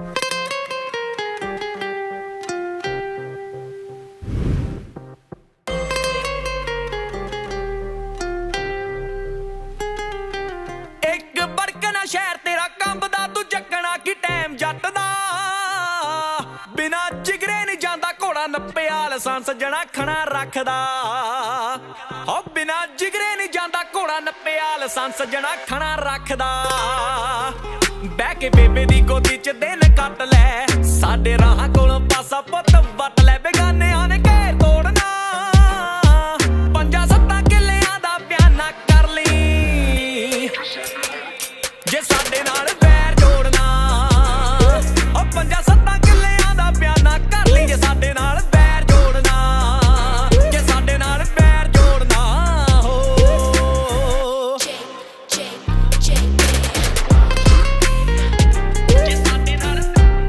शहर तेरा कंबदा तू जगना की टाइम जट दा बिना जिगरे नहीं जांदा घोड़ा नप्पे लाइसेंस जना खना रखदा ओ बिना जिगरे नहीं जांदा घोड़ा नप्पे लाइसेंस जना खना रखदा बह के बेबे दी गोदी च दिन कट लै साडे राहां कोलों पासा पुत वट लै बेगाने आने घेर तोड़ना पंजा सत्तां किल्लियां दा बयाना कर लई जे साडे नाल वैर जोड़ना ओ पंजा सत्तां किल्लियां दा बयाना कर लई जे साडे नाल वैर जोड़ना जे साडे नाल वैर जोड़ना हो जे साडे नाल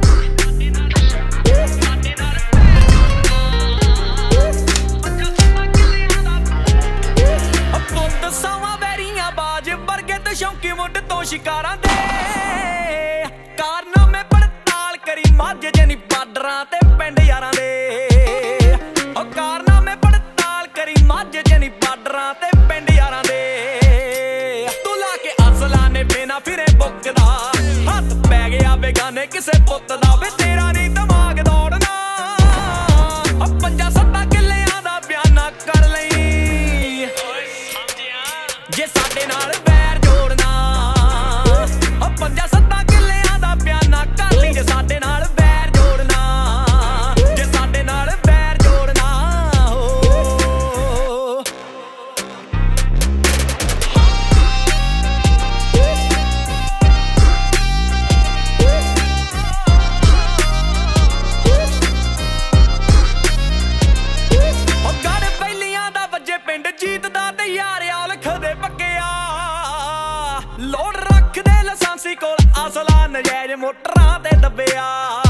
पंजा सत्तां किल्लियां दा ओ पुत्त सावां वैरियां बाज वर्गे ते शौकी मुंड शिकारां दे कारनामे पड़ताल करी माझ जनी पाडरां ते पिंड यारां दे ओ कारनामे पड़ताल करी माझ जनी पाडरां ते पिंड यारां दे तू ला के असला ने बिना फिरे बुकदा हत्थ पै गया बेगाने किसे पुत्त दा वे तेरा नहीं दिमाग दौड़ना ओ पंजा सत्तां किल्लियां दा बयाना कर लई जे साडे नाल वैर जोड़ना पंजा सत्तां किल्लियां दा बयाना कर लई जे साडे नाल वैर जोड़ना जे साडे नाल वैर जोड़ना हो गढ़ बैलियां दा वज्जे पिंड जीतदा ते यार औलख दे पक्किया लोड़ रखदे लाइसेंसी कोल असला नजायज मोटरां ते दब्बिया